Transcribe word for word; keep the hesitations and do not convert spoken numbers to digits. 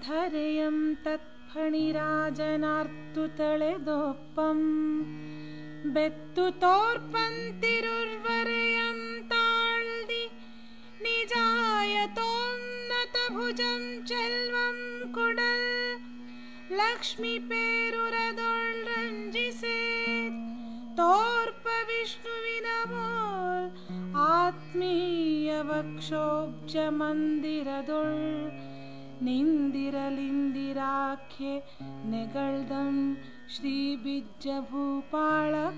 ಧರೆಯಂ ತತ್ಫಣಿರಾಜನಾರ್ತು ತಳೆದೊಪ್ಪಂ ಬೆತ್ತು ತೋರ್ಪಂತಿರುರ್ವರೆಯಂ ತಾಳ್ದಿ ನಿಜಾಯತೋನ್ನತ ಭುಜಂ ಚೆಲ್ವಂ ಕುಡಲ್ ಲಕ್ಷ್ಮಿ ಪೇರುರದೊಳ್ ರಂಜಿಸೇತ್ ತೋರ್ಪ ವಿಷ್ಣುವಿನ ಬೋಲ್ ಆತ್ಮೀಯ ವಕ್ಷೋಬ್ಜ ಮಂದಿರದೊಳ್ ನಿಂದಿರಲಿಂದಿರಾಖ್ಯೆ ನೆಗಳ್ದಂ ಶ್ರೀ ಬಿಜ್ಜ ಭೂಪಾಳ